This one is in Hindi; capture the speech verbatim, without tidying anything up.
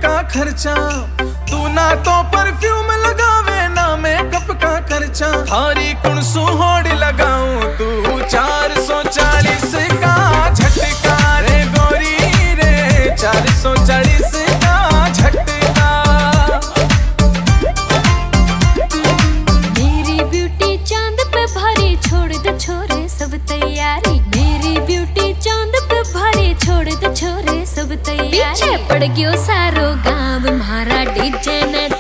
का खर्चा, तू ना तो परफ्यूम लगावे ना मेकअप का खर्चा। थारी कुणसू होड़ लगाऊं तू चार सौ चालीस का झटका रे गोरी रे, चार सौ चालीस का झटका। मेरी ब्यूटी चांद पे भारी, छोड़ दे छोरे सब तैयारी। मेरी ब्यूटी चांद पे भारी, छोड़ दे छोरे सब तैयारी। पीछे पड़ गयो सारो गाँव, मारा डीजे ने